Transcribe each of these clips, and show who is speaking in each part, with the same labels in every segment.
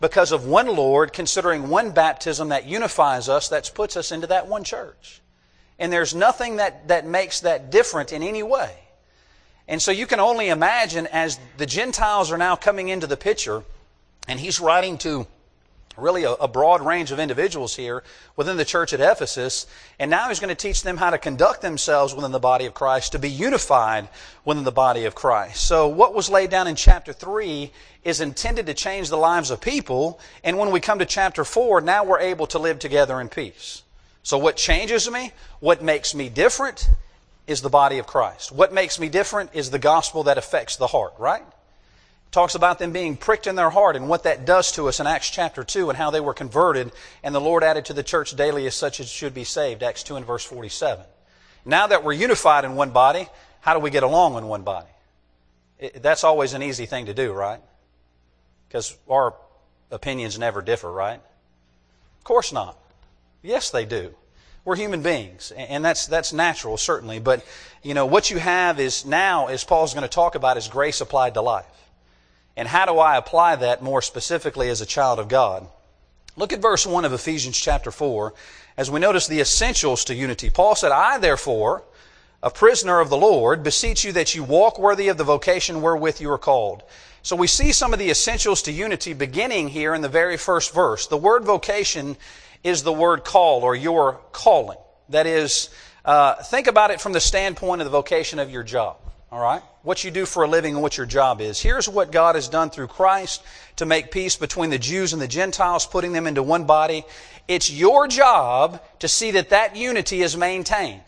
Speaker 1: because of one Lord, considering one baptism that unifies us, that puts us into that one church. And there's nothing that makes that different in any way. And so you can only imagine, as the Gentiles are now coming into the picture, and he's writing to really a broad range of individuals here within the church at Ephesus, and now he's going to teach them how to conduct themselves within the body of Christ, to be unified within the body of Christ. So what was laid down in chapter 3 is intended to change the lives of people, and when we come to chapter 4, now we're able to live together in peace. So what changes me, what makes me different, is the body of Christ. What makes me different is the gospel that affects the heart, right? Talks about them being pricked in their heart and what that does to us in Acts chapter 2 and how they were converted and the Lord added to the church daily as such as should be saved, Acts 2 and verse 47. Now that we're unified in one body, how do we get along in one body? That's always an easy thing to do, right? Because our opinions never differ, right? Of course not. Yes, they do. We're human beings, and that's natural, certainly. But, what you have is now, as Paul's going to talk about, is grace applied to life. And how do I apply that more specifically as a child of God? Look at verse 1 of Ephesians chapter 4 as we notice the essentials to unity. Paul said, I, therefore, a prisoner of the Lord, beseech you that you walk worthy of the vocation wherewith you are called. So we see some of the essentials to unity beginning here in the very first verse. The word vocation is the word call, or your calling. That is, think about it from the standpoint of the vocation of your job. All right? What you do for a living and what your job is. Here's what God has done through Christ to make peace between the Jews and the Gentiles, putting them into one body. It's your job to see that that unity is maintained.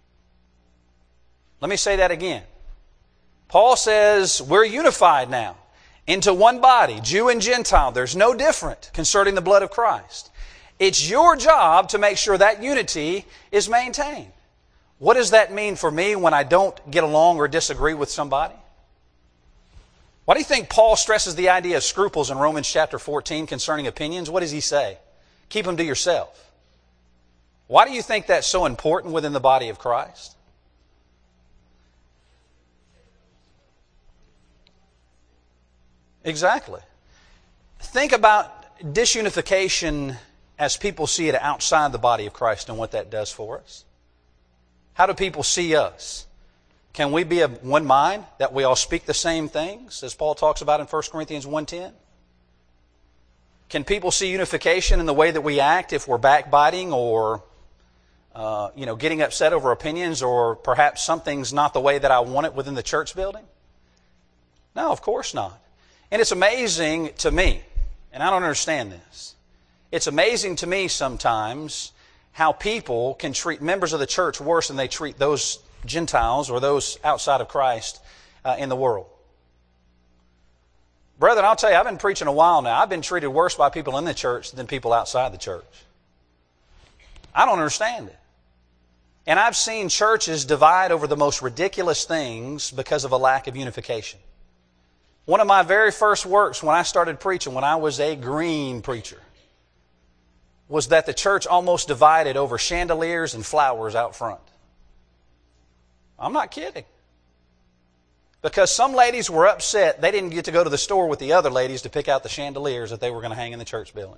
Speaker 1: Let me say that again. Paul says we're unified now into one body, Jew and Gentile. There's no different concerning the blood of Christ. It's your job to make sure that unity is maintained. What does that mean for me when I don't get along or disagree with somebody? Why do you think Paul stresses the idea of scruples in Romans chapter 14 concerning opinions? What does he say? Keep them to yourself. Why do you think that's so important within the body of Christ? Exactly. Think about disunification as people see it outside the body of Christ and what that does for us. How do people see us? Can we be of one mind, that we all speak the same things, as Paul talks about in 1 Corinthians 1:10? Can people see unification in the way that we act if we're backbiting or getting upset over opinions, or perhaps something's not the way that I want it within the church building? No, of course not. And it's amazing to me, and I don't understand this, it's amazing to me sometimes how people can treat members of the church worse than they treat those Gentiles or those outside of Christ in the world. Brethren, I'll tell you, I've been preaching a while now. I've been treated worse by people in the church than people outside the church. I don't understand it. And I've seen churches divide over the most ridiculous things because of a lack of unification. One of my very first works when I started preaching, when I was a green preacher, was that the church almost divided over chandeliers and flowers out front. I'm not kidding. Because some ladies were upset they didn't get to go to the store with the other ladies to pick out the chandeliers that they were going to hang in the church building.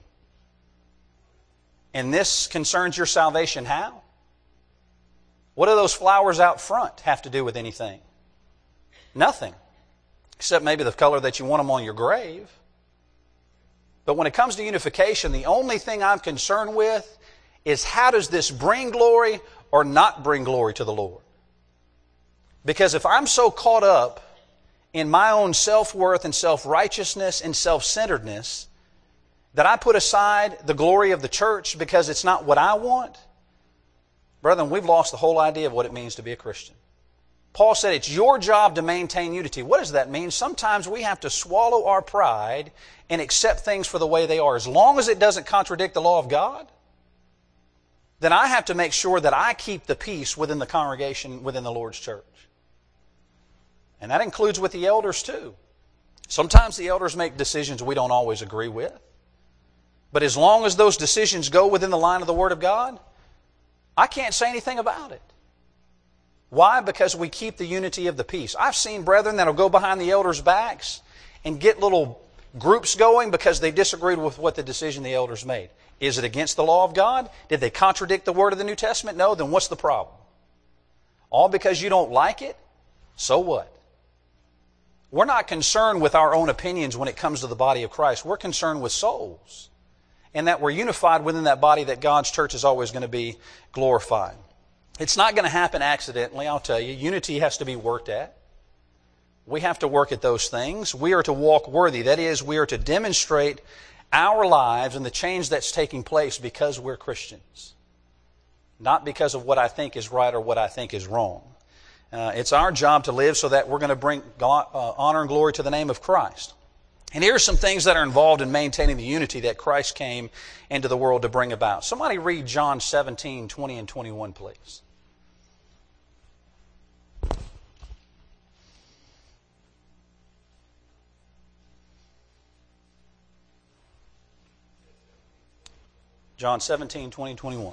Speaker 1: And this concerns your salvation how? What do those flowers out front have to do with anything? Nothing. Except maybe the color that you want them on your grave. But when it comes to unification, the only thing I'm concerned with is how does this bring glory or not bring glory to the Lord? Because if I'm so caught up in my own self-worth and self-righteousness and self-centeredness that I put aside the glory of the church because it's not what I want, brethren, we've lost the whole idea of what it means to be a Christian. Paul said it's your job to maintain unity. What does that mean? Sometimes we have to swallow our pride and accept things for the way they are. As long as it doesn't contradict the law of God, then I have to make sure that I keep the peace within the congregation, within the Lord's church. And that includes with the elders too. Sometimes the elders make decisions we don't always agree with. But as long as those decisions go within the line of the Word of God, I can't say anything about it. Why? Because we keep the unity of the peace. I've seen brethren that will go behind the elders' backs and get little groups going because they disagreed with what the decision the elders made. Is it against the law of God? Did they contradict the word of the New Testament? No, then what's the problem? All because you don't like it? So what? We're not concerned with our own opinions when it comes to the body of Christ. We're concerned with souls. And that we're unified within that body, that God's church is always going to be glorified. It's not going to happen accidentally, I'll tell you. Unity has to be worked at. We have to work at those things. We are to walk worthy. That is, we are to demonstrate our lives and the change that's taking place because we're Christians. Not because of what I think is right or what I think is wrong. It's our job to live so that we're going to bring honor and glory to the name of Christ. And here are some things that are involved in maintaining the unity that Christ came into the world to bring about. Somebody read John 17, 20 and 21, please. John 17, 20 and 21.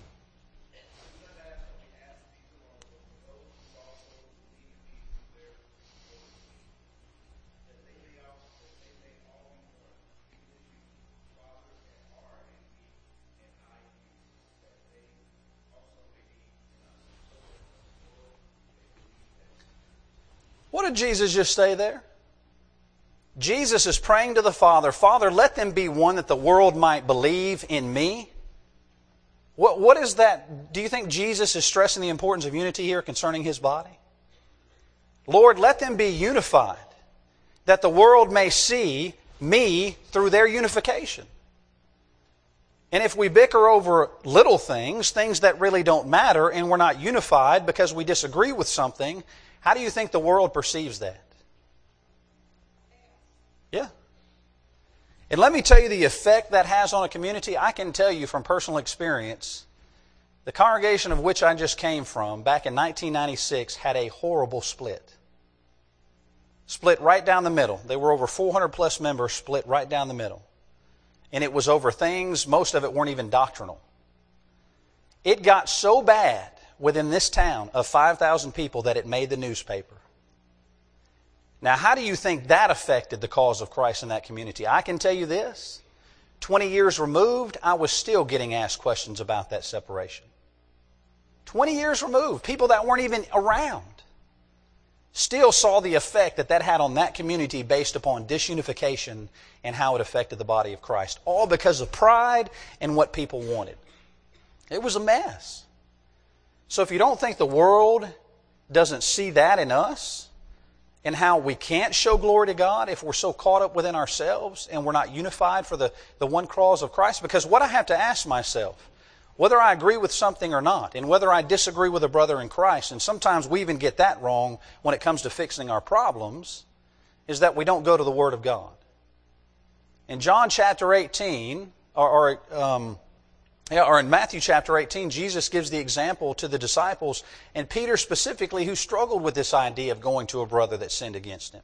Speaker 1: What did Jesus just say there? Jesus is praying to the Father, Father, let them be one that the world might believe in me. What is that? Do you think Jesus is stressing the importance of unity here concerning His body? Lord, let them be unified, that the world may see me through their unification. And if we bicker over little things, things that really don't matter, and we're not unified because we disagree with something, how do you think the world perceives that? Yeah. And let me tell you the effect that has on a community. I can tell you from personal experience, the congregation of which I just came from back in 1996 had a horrible split. Split right down the middle. There were over 400 plus members split right down the middle. And it was over things, most of it weren't even doctrinal. It got so bad within this town of 5,000 people that it made the newspaper. Now, how do you think that affected the cause of Christ in that community? I can tell you this. 20 years removed, I was still getting asked questions about that separation. 20 years removed, people that weren't even around still saw the effect that that had on that community based upon disunification and how it affected the body of Christ. All because of pride and what people wanted. It was a mess. So if you don't think the world doesn't see that in us, and how we can't show glory to God if we're so caught up within ourselves and we're not unified for the one cause of Christ. Because what I have to ask myself, whether I agree with something or not, and whether I disagree with a brother in Christ, and sometimes we even get that wrong when it comes to fixing our problems, is that we don't go to the Word of God. In John chapter 18, or in Matthew chapter 18, Jesus gives the example to the disciples, and Peter specifically, who struggled with this idea of going to a brother that sinned against him.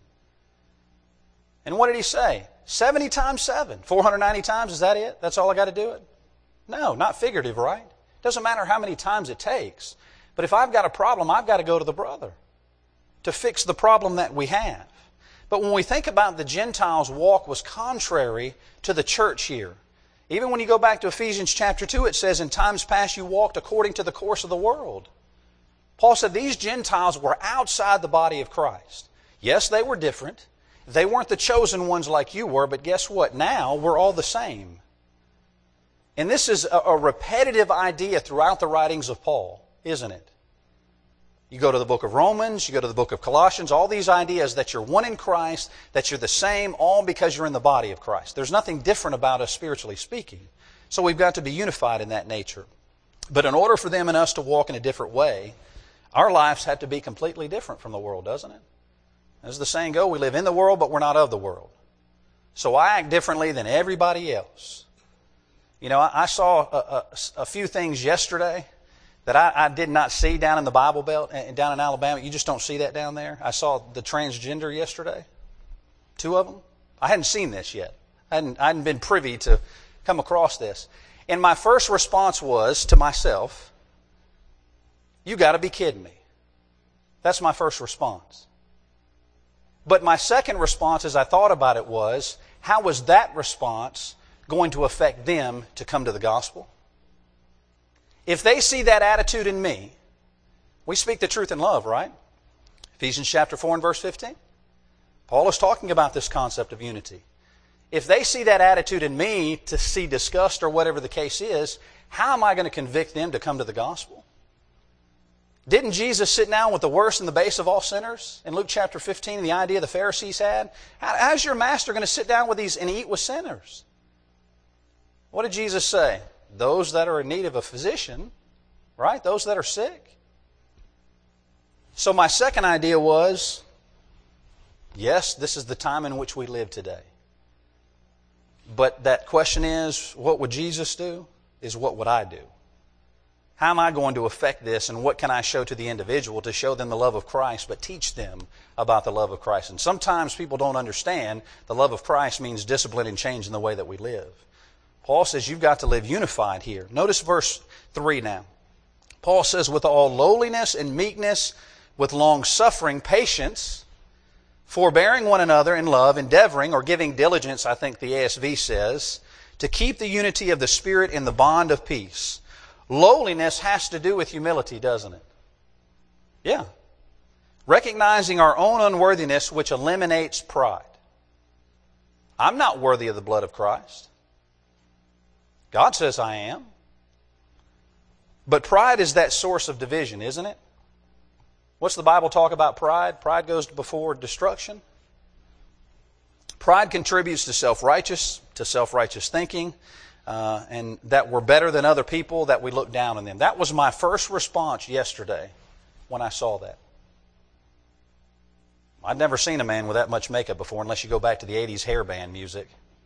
Speaker 1: And what did he say? 70 times 7. 490 times, is that it? That's all I got to do it? No, not figurative, right? Doesn't matter how many times it takes. But if I've got a problem, I've got to go to the brother to fix the problem that we have. But when we think about the Gentiles' walk was contrary to the church here. Even when you go back to Ephesians chapter 2, it says, in times past you walked according to the course of the world. Paul said these Gentiles were outside the body of Christ. Yes, they were different. They weren't the chosen ones like you were, but guess what? Now we're all the same. And this is a repetitive idea throughout the writings of Paul, isn't it? You go to the book of Romans, you go to the book of Colossians, all these ideas that you're one in Christ, that you're the same, all because you're in the body of Christ. There's nothing different about us spiritually speaking. So we've got to be unified in that nature. But in order for them and us to walk in a different way, our lives have to be completely different from the world, doesn't it? As the saying goes, we live in the world, but we're not of the world. So I act differently than everybody else. You know, I saw a few things yesterday that I did not see down in the Bible Belt, down in Alabama. You just don't see that down there. I saw the transgender yesterday. 2 of them. I hadn't seen this yet. I hadn't been privy to come across this. And my first response was to myself, you got to be kidding me. That's my first response. But my second response as I thought about it was, how was that response going to affect them to come to the gospel? If they see that attitude in me, we speak the truth in love, right? Ephesians chapter 4 and verse 15. Paul is talking about this concept of unity. If they see that attitude in me to see disgust or whatever the case is, how am I going to convict them to come to the gospel? Didn't Jesus sit down with the worst and the base of all sinners in Luke chapter 15, the idea the Pharisees had? How's your master going to sit down with these and eat with sinners? What did Jesus say? Those that are in need of a physician, right? Those that are sick. So my second idea was, yes, this is the time in which we live today. But that question is, what would Jesus do? Is what would I do? How am I going to affect this, and what can I show to the individual to show them the love of Christ, but teach them about the love of Christ? And sometimes people don't understand the love of Christ means discipline and change in the way that we live. Paul says you've got to live unified here. Notice verse 3 now. Paul says, with all lowliness and meekness, with long-suffering, patience, forbearing one another in love, endeavoring, or giving diligence, I think the ASV says, to keep the unity of the Spirit in the bond of peace. Lowliness has to do with humility, doesn't it? Yeah. Recognizing our own unworthiness, which eliminates pride. I'm not worthy of the blood of Christ. God says I am. But pride is that source of division, isn't it? What's the Bible talk about pride? Pride goes before destruction. Pride contributes to self-righteous thinking, and that we're better than other people, that we look down on them. That was my first response yesterday when I saw that. I'd never seen a man with that much makeup before, unless you go back to the 80s hair band music.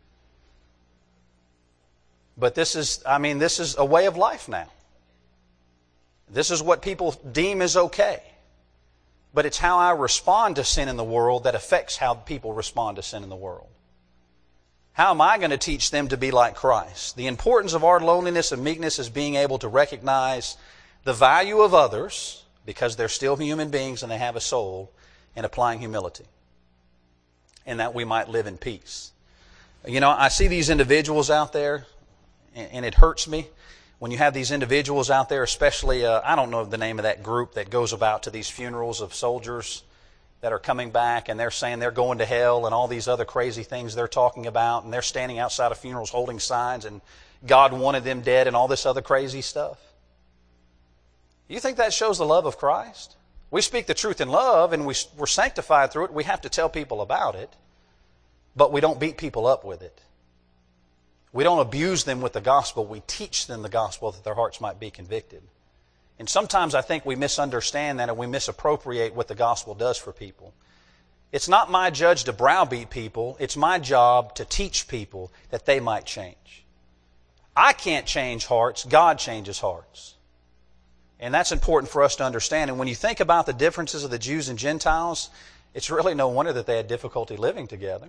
Speaker 1: But this is a way of life now. This is what people deem is okay. But it's how I respond to sin in the world that affects how people respond to sin in the world. How am I going to teach them to be like Christ? The importance of our loneliness and meekness is being able to recognize the value of others, because they're still human beings and they have a soul, and applying humility. And that we might live in peace. You know, I see these individuals out there, and it hurts me when you have these individuals out there, especially, I don't know the name of that group that goes about to these funerals of soldiers that are coming back, and they're saying they're going to hell and all these other crazy things they're talking about, and they're standing outside of funerals holding signs, and God wanted them dead and all this other crazy stuff. You think that shows the love of Christ? We speak the truth in love, and we're sanctified through it. We have to tell people about it, but we don't beat people up with it. We don't abuse them with the gospel. We teach them the gospel that their hearts might be convicted. And sometimes I think we misunderstand that, and we misappropriate what the gospel does for people. It's not my judge to browbeat people. It's my job to teach people that they might change. I can't change hearts. God changes hearts. And that's important for us to understand. And when you think about the differences of the Jews and Gentiles, it's really no wonder that they had difficulty living together.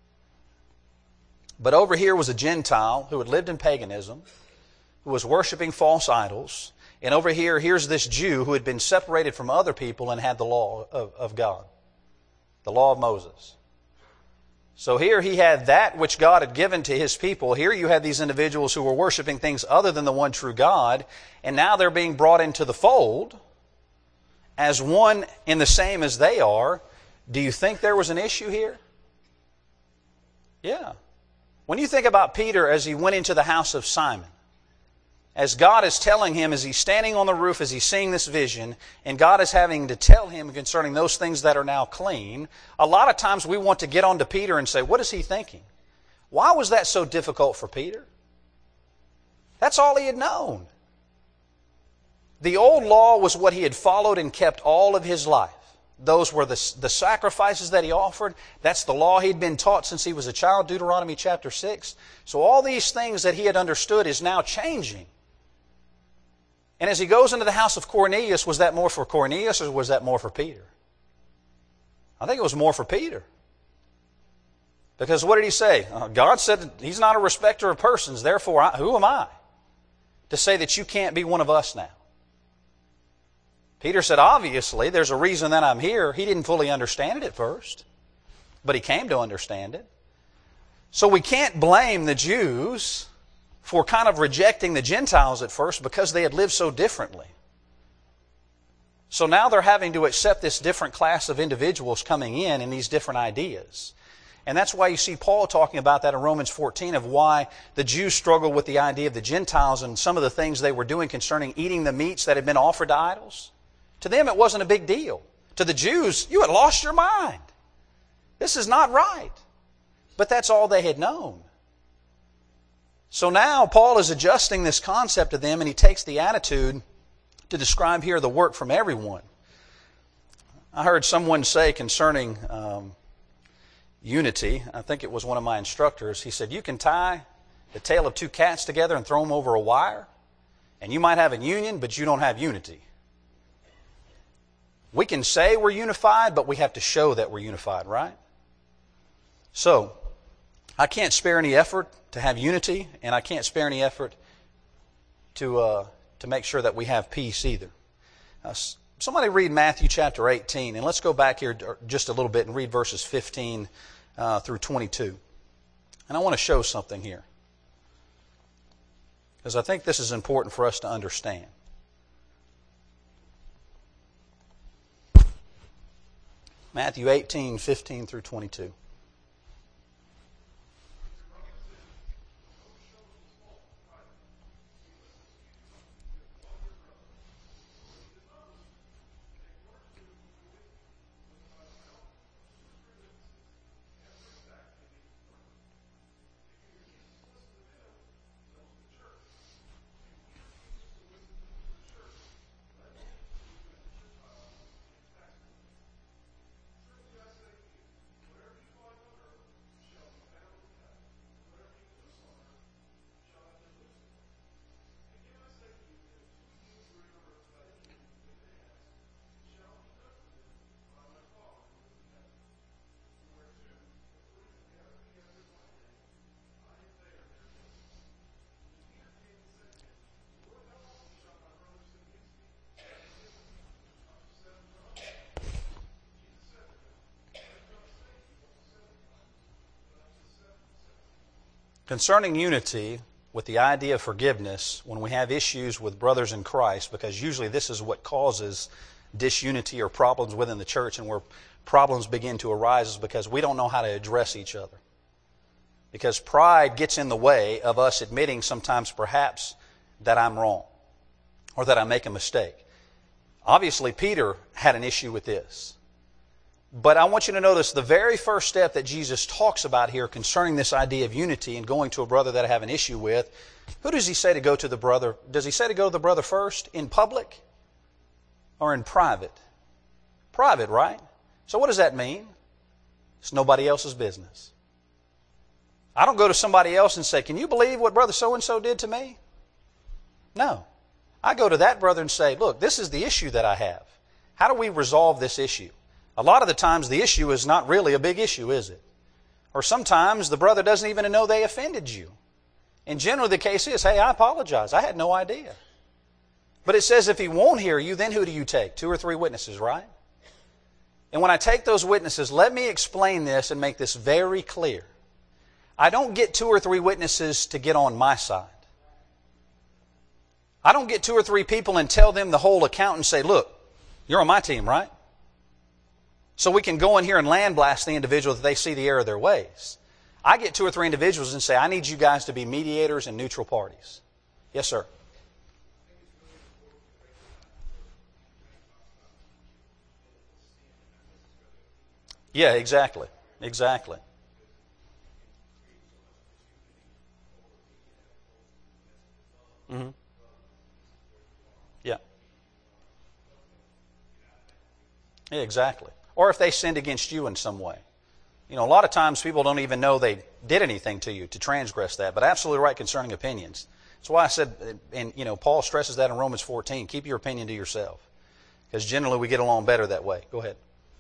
Speaker 1: But over here was a Gentile who had lived in paganism, who was worshiping false idols. And over here, here's this Jew who had been separated from other people and had the law of God, the law of Moses. So here he had that which God had given to His people. Here you had these individuals who were worshiping things other than the one true God. And now they're being brought into the fold as one in the same as they are. Do you think there was an issue here? Yeah. When you think about Peter as he went into the house of Simon, as God is telling him, as he's standing on the roof, as he's seeing this vision, and God is having to tell him concerning those things that are now clean, a lot of times we want to get on to Peter and say, what is he thinking? Why was that so difficult for Peter? That's all he had known. The old law was what he had followed and kept all of his life. Those were the sacrifices that he offered. That's the law he'd been taught since he was a child, Deuteronomy chapter 6. So all these things that he had understood is now changing. And as he goes into the house of Cornelius, was that more for Cornelius or was that more for Peter? I think it was more for Peter. Because what did he say? God said He's not a respecter of persons, therefore who am I to say that you can't be one of us now? Peter said, obviously, there's a reason that I'm here. He didn't fully understand it at first, but he came to understand it. So we can't blame the Jews for kind of rejecting the Gentiles at first because they had lived so differently. So now they're having to accept this different class of individuals coming in and these different ideas. And that's why you see Paul talking about that in Romans 14 of why the Jews struggled with the idea of the Gentiles and some of the things they were doing concerning eating the meats that had been offered to idols. To them it wasn't a big deal. To the Jews, you had lost your mind. This is not right. But that's all they had known. So now Paul is adjusting this concept to them, and he takes the attitude to describe here the work from everyone. I heard someone say concerning unity, I think it was one of my instructors, he said, you can tie the tail of two cats together and throw them over a wire, and you might have a union, but you don't have unity. We can say we're unified, but we have to show that we're unified, right? So, I can't spare any effort to have unity, and I can't spare any effort to make sure that we have peace either. Somebody read Matthew chapter 18, and let's go back here just a little bit and read verses 15 through 22. And I want to show something here, because I think this is important for us to understand. Matthew 18, 15 through 22. Concerning unity, with the idea of forgiveness, when we have issues with brothers in Christ, because usually this is what causes disunity or problems within the church, and where problems begin to arise is because we don't know how to address each other. Because pride gets in the way of us admitting sometimes perhaps that I'm wrong or that I make a mistake. Obviously, Peter had an issue with this. But I want you to notice the very first step that Jesus talks about here concerning this idea of unity and going to a brother that I have an issue with. Who does he say to go to the brother? Does he say to go to the brother first in public or in private? Private, right? So what does that mean? It's nobody else's business. I don't go to somebody else and say, can you believe what brother so-and-so did to me? No. I go to that brother and say, look, this is the issue that I have. How do we resolve this issue? A lot of the times the issue is not really a big issue, is it? Or sometimes the brother doesn't even know they offended you. And generally the case is, hey, I apologize. I had no idea. But it says if he won't hear you, then who do you take? 2 or 3 witnesses, right? And when I take those witnesses, let me explain this and make this very clear. I don't get 2 or 3 witnesses to get on my side. I don't get 2 or 3 people and tell them the whole account and say, look, you're on my team, right? So we can go in here and land blast the individual that they see the error of their ways. I get 2 or 3 individuals and say, I need you guys to be mediators and neutral parties. Yes, sir. Yeah, exactly. Exactly. Mm-hmm. Yeah. Yeah, exactly. Or if they sinned against you in some way. You know, a lot of times people don't even know they did anything to you to transgress that. But absolutely right concerning opinions. That's why I said, and you know, Paul stresses that in Romans 14, keep your opinion to yourself. Because generally we get along better that way. Go ahead.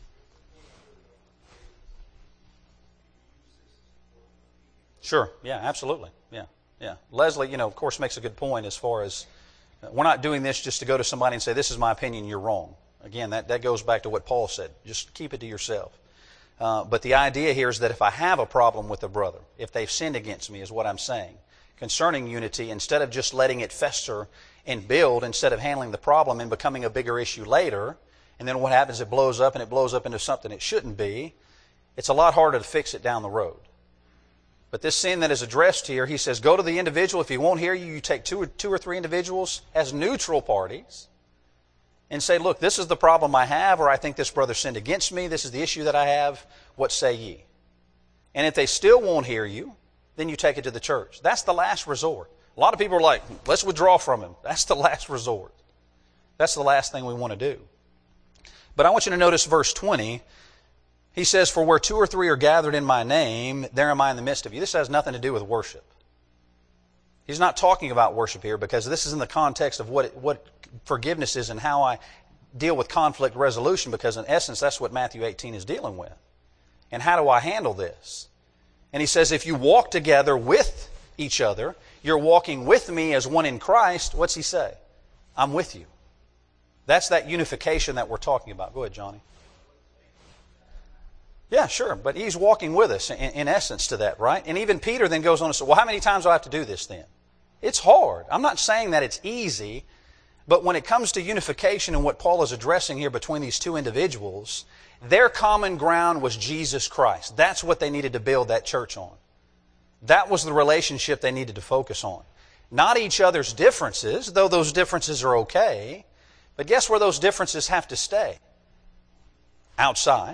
Speaker 1: Sure. Yeah, absolutely. Yeah. Yeah. Leslie, you know, of course makes a good point as far as we're not doing this just to go to somebody and say, this is my opinion, you're wrong. Again, that goes back to what Paul said. Just keep it to yourself. But the idea here is that if I have a problem with a brother, if they've sinned against me, is what I'm saying, concerning unity, instead of just letting it fester and build, instead of handling the problem and becoming a bigger issue later, and then what happens, it blows up and it blows up into something it shouldn't be, it's a lot harder to fix it down the road. But this sin that is addressed here, he says, go to the individual. If he won't hear you, you take two or three individuals as neutral parties and say, look, this is the problem I have, or I think this brother sinned against me. This is the issue that I have. What say ye? And if they still won't hear you, then you take it to the church. That's the last resort. A lot of people are like, let's withdraw from him. That's the last resort. That's the last thing we want to do. But I want you to notice verse 20. He says, for where two or three are gathered in my name, there am I in the midst of you. This has nothing to do with worship. He's not talking about worship here because this is in the context of what forgiveness is and how I deal with conflict resolution, because in essence that's what Matthew 18 is dealing with. And how do I handle this? And he says, if you walk together with each other, you're walking with me as one in Christ. What's he say? I'm with you. That's that unification that we're talking about. Go ahead, Johnny. Yeah, sure. But he's walking with us in essence to that, right? And even Peter then goes on to say, well, how many times do I have to do this then? It's hard. I'm not saying that it's easy, but when it comes to unification and what Paul is addressing here between these two individuals, their common ground was Jesus Christ. That's what they needed to build that church on. That was the relationship they needed to focus on. Not each other's differences, though those differences are okay, but guess where those differences have to stay? Outside.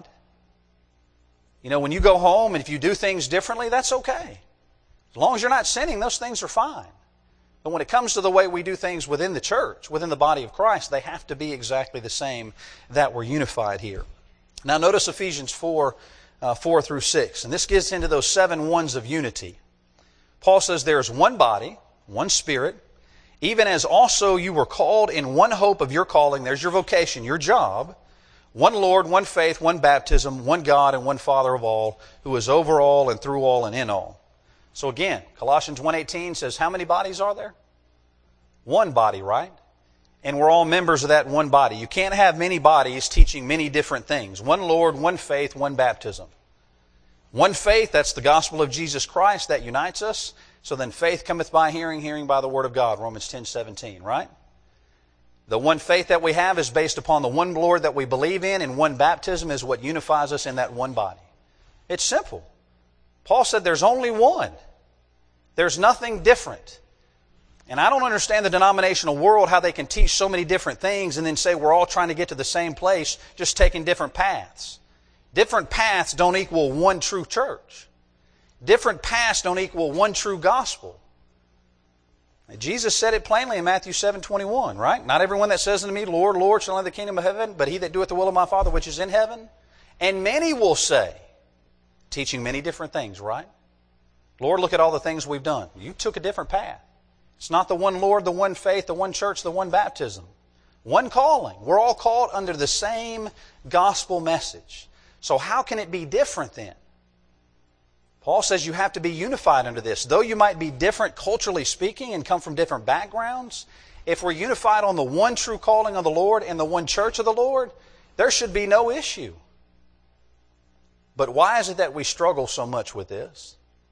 Speaker 1: You know, when you go home and if you do things differently, that's okay. As long as you're not sinning, those things are fine. But when it comes to the way we do things within the church, within the body of Christ, they have to be exactly the same, that we're unified here. Now notice Ephesians 4 through 6. And this gets into those 7 ones of unity. Paul says there is one body, one Spirit, even as also you were called in one hope of your calling. There's your vocation, your job. One Lord, one faith, one baptism, one God and one Father of all, who is over all and through all and in all. So again, Colossians 1:18 says, how many bodies are there? One body, right? And we're all members of that one body. You can't have many bodies teaching many different things. One Lord, one faith, one baptism. One faith, that's the gospel of Jesus Christ that unites us. So then faith cometh by hearing, hearing by the word of God, Romans 10:17, right? The one faith that we have is based upon the one Lord that we believe in, and one baptism is what unifies us in that one body. It's simple. Paul said there's only one. There's nothing different. And I don't understand the denominational world, how they can teach so many different things and then say we're all trying to get to the same place, just taking different paths. Different paths don't equal one true church. Different paths don't equal one true gospel. Jesus said it plainly in Matthew 7:21, right? Not everyone that says unto me, Lord, Lord, shall enter the kingdom of heaven, but he that doeth the will of my Father which is in heaven. And many will say, teaching many different things, right? Lord, look at all the things we've done. You took a different path. It's not the one Lord, the one faith, the one church, the one baptism. One calling. We're all called under the same gospel message. So how can it be different then? Paul says you have to be unified under this. Though you might be different culturally speaking and come from different backgrounds, if we're unified on the one true calling of the Lord and the one church of the Lord, there should be no issue. But why is it that we struggle so much with this?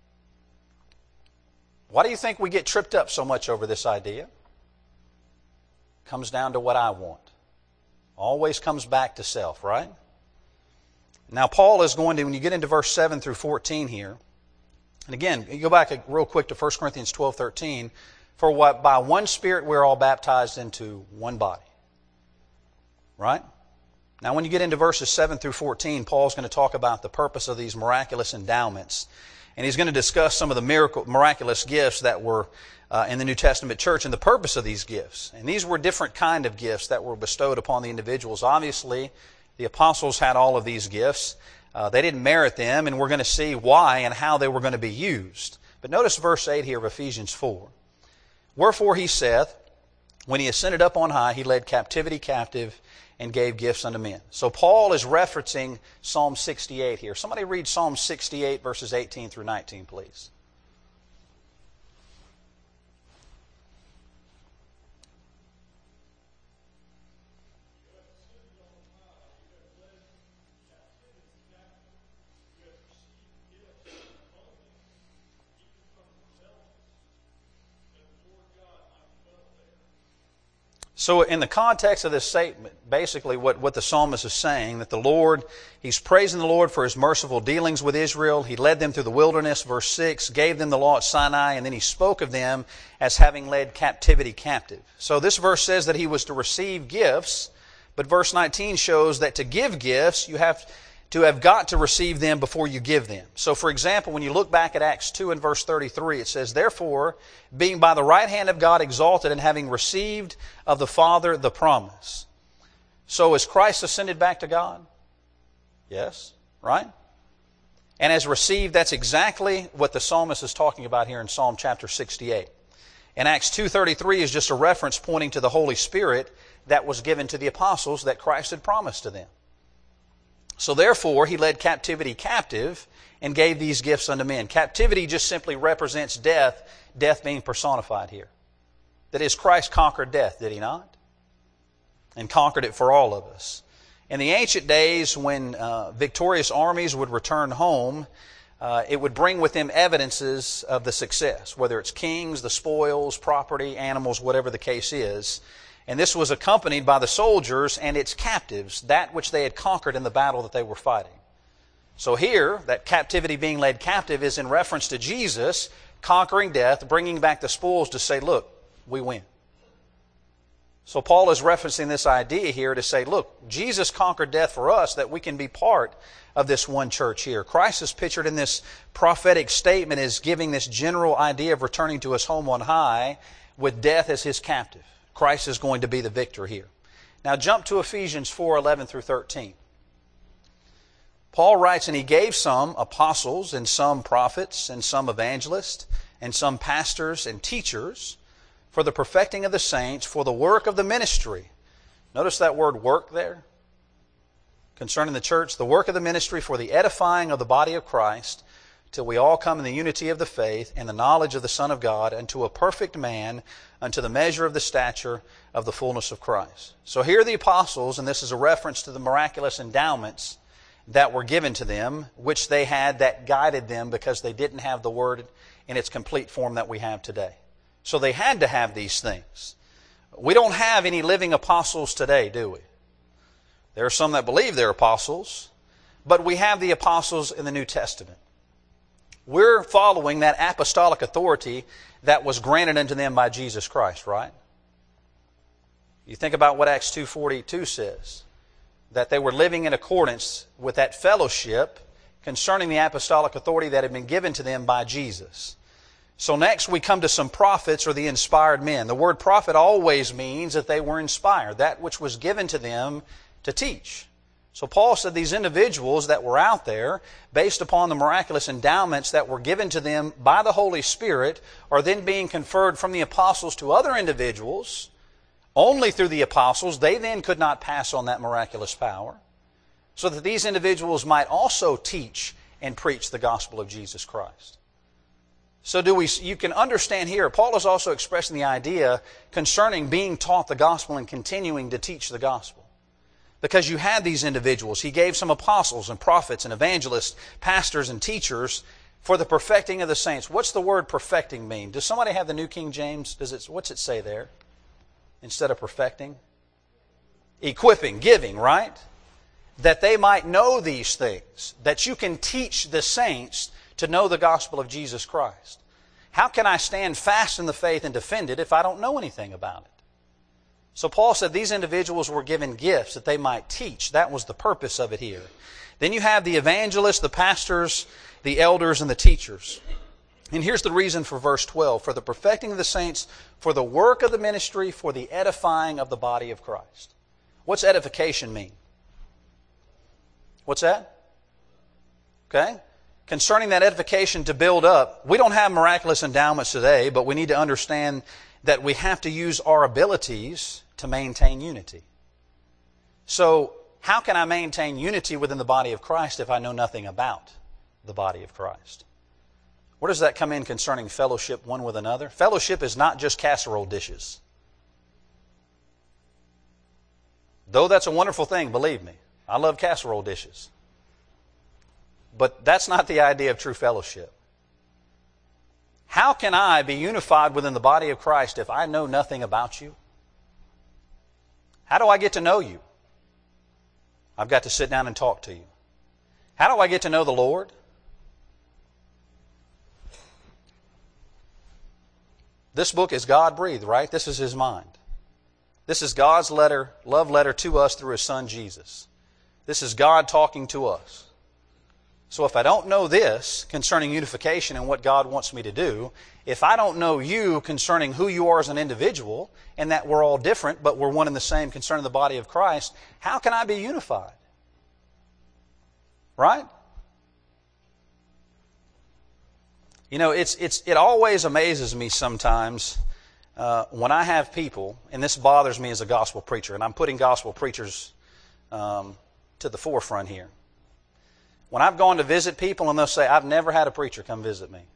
Speaker 1: Why do you think we get tripped up so much over this idea? Comes down to what I want. Always comes back to self, right? Now Paul is going to, when you get into verse 7 through 14 here, and again, you go back real quick to 1 Corinthians 12:13, for what by one Spirit we're all baptized into one body. Right? Now when you get into verses 7 through 14, Paul's going to talk about the purpose of these miraculous endowments. And he's going to discuss some of the miraculous gifts that were in the New Testament church and the purpose of these gifts. And these were different kind of gifts that were bestowed upon the individuals. Obviously, the apostles had all of these gifts. They didn't merit them, and we're going to see why and how they were going to be used. But notice verse 8 here of Ephesians 4. Wherefore he saith, when he ascended up on high, he led captivity captive and gave gifts unto men. So Paul is referencing Psalm 68 here. Somebody read Psalm 68 verses 18 through 19, please. So in the context of this statement, basically what the psalmist is saying, that the Lord, he's praising the Lord for his merciful dealings with Israel. He led them through the wilderness, verse 6, gave them the law at Sinai, and then he spoke of them as having led captivity captive. So this verse says that he was to receive gifts, but verse 19 shows that to give gifts, you have to have got to receive them before you give them. So for example, when you look back at Acts 2 and verse 33, it says, therefore, being by the right hand of God exalted and having received of the Father the promise. So is Christ ascended back to God? Yes, right? And as received, that's exactly what the psalmist is talking about here in Psalm chapter 68. And Acts 2:33 is just a reference pointing to the Holy Spirit that was given to the apostles that Christ had promised to them. So therefore, he led captivity captive and gave these gifts unto men. Captivity just simply represents death, death being personified here. That is, Christ conquered death, did he not? And conquered it for all of us. In the ancient days, when victorious armies would return home, it would bring with them evidences of the success, whether it's kings, the spoils, property, animals, whatever the case is. And this was accompanied by the soldiers and its captives, that which they had conquered in the battle that they were fighting. So here, that captivity being led captive is in reference to Jesus conquering death, bringing back the spoils to say, look, we win. So Paul is referencing this idea here to say, look, Jesus conquered death for us that we can be part of this one church here. Christ is pictured in this prophetic statement as giving this general idea of returning to his home on high with death as his captive. Christ is going to be the victor here. Now jump to Ephesians 4:11 through 13. Paul writes, and he gave some apostles and some prophets and some evangelists and some pastors and teachers for the perfecting of the saints, for the work of the ministry. Notice that word work there. Concerning the church, the work of the ministry for the edifying of the body of Christ, till we all come in the unity of the faith and the knowledge of the Son of God, unto a perfect man, unto the measure of the stature of the fullness of Christ. So here are the apostles, and this is a reference to the miraculous endowments that were given to them, which they had that guided them because they didn't have the Word in its complete form that we have today. So they had to have these things. We don't have any living apostles today, do we? There are some that believe they're apostles, but we have the apostles in the New Testament. We're following that apostolic authority that was granted unto them by Jesus Christ, right? You think about what Acts 2:42 says, that they were living in accordance with that fellowship concerning the apostolic authority that had been given to them by Jesus. So next we come to some prophets or the inspired men. The word prophet always means that they were inspired, that which was given to them to teach. So Paul said these individuals that were out there, based upon the miraculous endowments that were given to them by the Holy Spirit, are then being conferred from the apostles to other individuals. Only through the apostles, they then could not pass on that miraculous power, so that these individuals might also teach and preach the gospel of Jesus Christ. So you can understand here, Paul is also expressing the idea concerning being taught the gospel and continuing to teach the gospel. Because you had these individuals. He gave some apostles and prophets and evangelists, pastors and teachers for the perfecting of the saints. What's the word perfecting mean? Does somebody have the New King James? What's it say there? Instead of perfecting? Equipping, giving, right? That they might know these things. That you can teach the saints to know the gospel of Jesus Christ. How can I stand fast in the faith and defend it if I don't know anything about it? So Paul said these individuals were given gifts that they might teach. That was the purpose of it here. Then you have the evangelists, the pastors, the elders, and the teachers. And here's the reason for verse 12. For the perfecting of the saints, for the work of the ministry, for the edifying of the body of Christ. What's edification mean? What's that? Okay. Concerning that edification to build up, we don't have miraculous endowments today, but we need to understand that we have to use our abilities to maintain unity. So, how can I maintain unity within the body of Christ if I know nothing about the body of Christ? Where does that come in concerning fellowship one with another? Fellowship is not just casserole dishes. Though that's a wonderful thing, believe me. I love casserole dishes. But that's not the idea of true fellowship. How can I be unified within the body of Christ if I know nothing about you? How do I get to know you? I've got to sit down and talk to you. How do I get to know the Lord? This book is God-breathed, right? This is His mind. This is God's letter, love letter to us through His Son Jesus. This is God talking to us. So if I don't know this concerning unification and what God wants me to do, if I don't know you concerning who you are as an individual and that we're all different but we're one and the same concerning the body of Christ, how can I be unified? Right? You know, it always amazes me sometimes when I have people, and this bothers me as a gospel preacher, and I'm putting gospel preachers to the forefront here. When I've gone to visit people and they'll say, I've never had a preacher come visit me.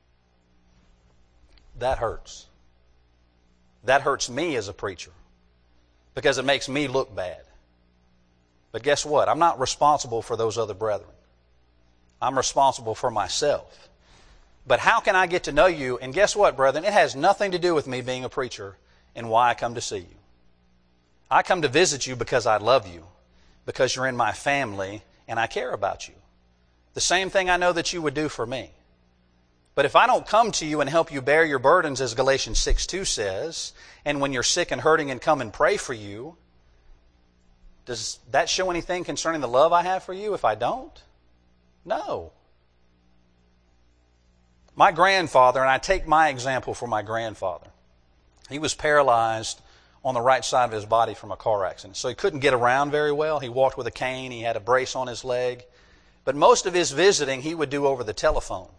Speaker 1: That hurts. That hurts me as a preacher because it makes me look bad. But guess what? I'm not responsible for those other brethren. I'm responsible for myself. But how can I get to know you? And guess what, brethren? It has nothing to do with me being a preacher and why I come to see you. I come to visit you because I love you, because you're in my family and I care about you. The same thing I know that you would do for me. But if I don't come to you and help you bear your burdens, as Galatians 6:2 says, and when you're sick and hurting and come and pray for you, does that show anything concerning the love I have for you if I don't? No. My grandfather, and I take my example for my grandfather, he was paralyzed on the right side of his body from a car accident. So he couldn't get around very well. He walked with a cane. He had a brace on his leg. But most of his visiting he would do over the telephone.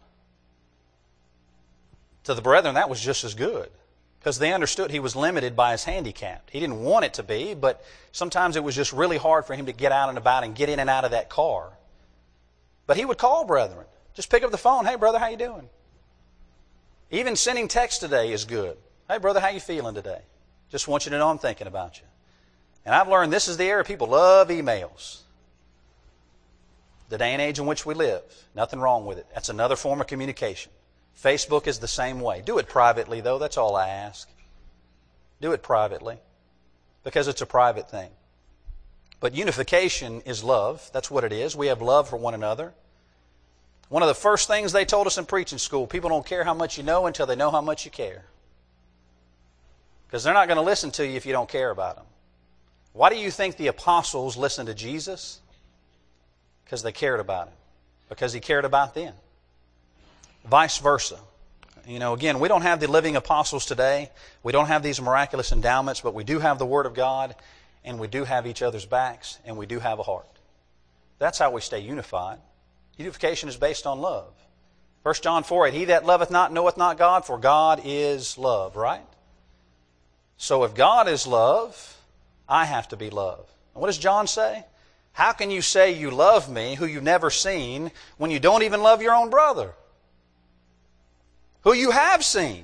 Speaker 1: To the brethren, that was just as good because they understood he was limited by his handicap. He didn't want it to be, but sometimes it was just really hard for him to get out and about and get in and out of that car. But he would call brethren. Just pick up the phone. Hey, brother, how you doing? Even sending text today is good. Hey, brother, how you feeling today? Just want you to know I'm thinking about you. And I've learned this is the era people love emails. The day and age in which we live. Nothing wrong with it. That's another form of communication. Facebook is the same way. Do it privately, though. That's all I ask. Do it privately because it's a private thing. But unification is love. That's what it is. We have love for one another. One of the first things they told us in preaching school, people don't care how much you know until they know how much you care. Because they're not going to listen to you if you don't care about them. Why do you think the apostles listened to Jesus? Because they cared about Him. Because He cared about them. Vice versa. You know, again, we don't have the living apostles today. We don't have these miraculous endowments, but we do have the Word of God, and we do have each other's backs, and we do have a heart. That's how we stay unified. Unification is based on love. 1 John 4:8, He that loveth not knoweth not God, for God is love, right? So if God is love, I have to be love. And what does John say? How can you say you love me who you've never seen when you don't even love your own brother? Who you have seen.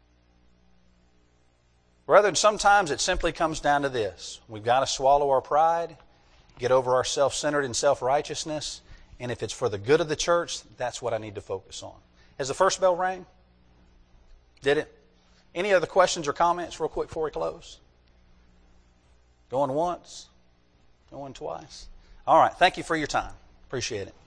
Speaker 1: Brethren, sometimes it simply comes down to this. We've got to swallow our pride, get over our self-centered and self-righteousness, and if it's for the good of the church, that's what I need to focus on. Has the first bell rang? Did it? Any other questions or comments real quick before we close? Going once? Going twice? All right. Thank you for your time. Appreciate it.